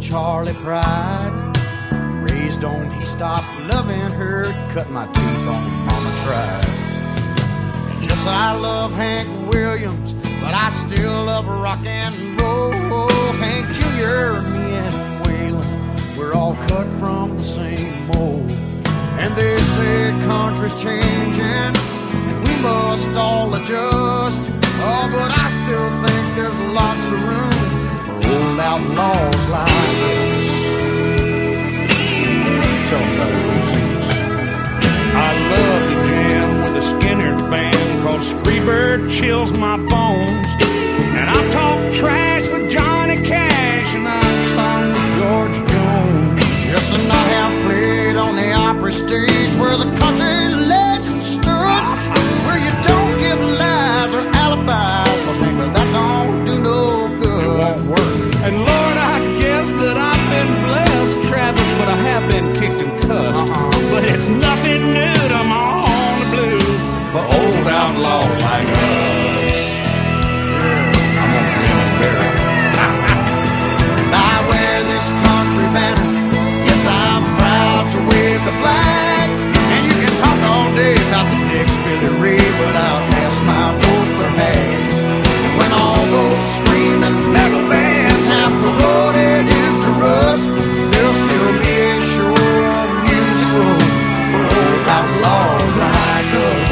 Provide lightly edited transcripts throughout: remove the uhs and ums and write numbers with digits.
Charlie Pride. Raised on he stopped loving her, cut my teeth on Mama Tried. And yes, I love Hank Williams, but I still love rock and roll. Hank Jr. and me and Waylon, we're all cut from the same mold. And they say country's changing, and we must all adjust. Oh, but I still think there's lots of room for old outlaws like us. Tell them about those things. I love to jam with the Skinner band, 'cause Freebird chills my bones. And I've talked trash with Johnny Cash, and I've sung with George Jones. Yes, and I have played on the Opry stage where the country legends stood, where you don't give lies or alibis, 'cause nigga, that don't do no good. It won't work. And Lord, I guess that I've been blessed, Travis, but I have been kicked and cussed. But it's nothing new to my own blue for old outlaws like us. Yeah, I'm gonna grin and bear it. And I wear this country banner. Yes, I'm proud to wave the flag. And you can talk all day about the next Billy Ray, but I'll cast my vote for Hag. And when all those screaming metal bands have corroded into rust, there'll still be a sure music room for old outlaws like us.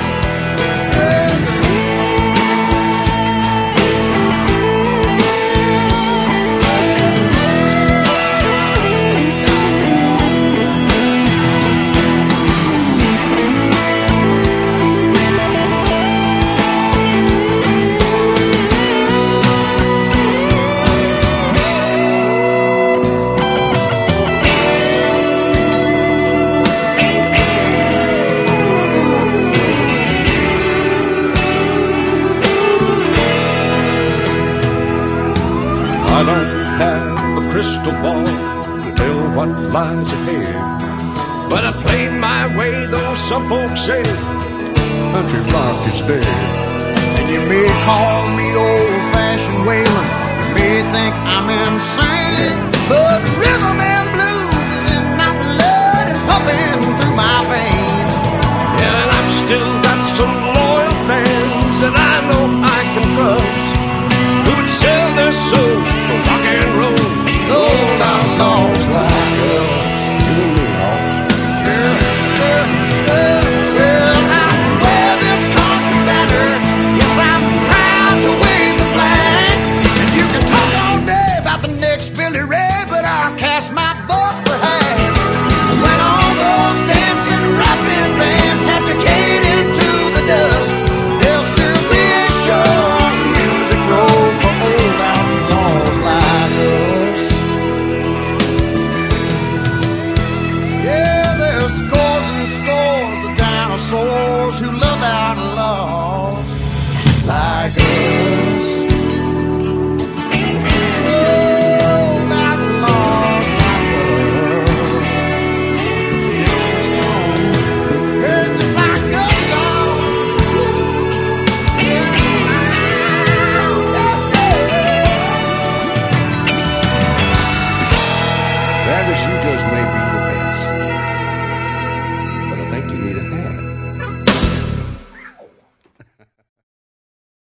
I don't have a crystal ball to tell what lies ahead, but I played my way, though some folks say country rock is dead. And you may call me old-fashioned Waylon, you may think I'm insane, but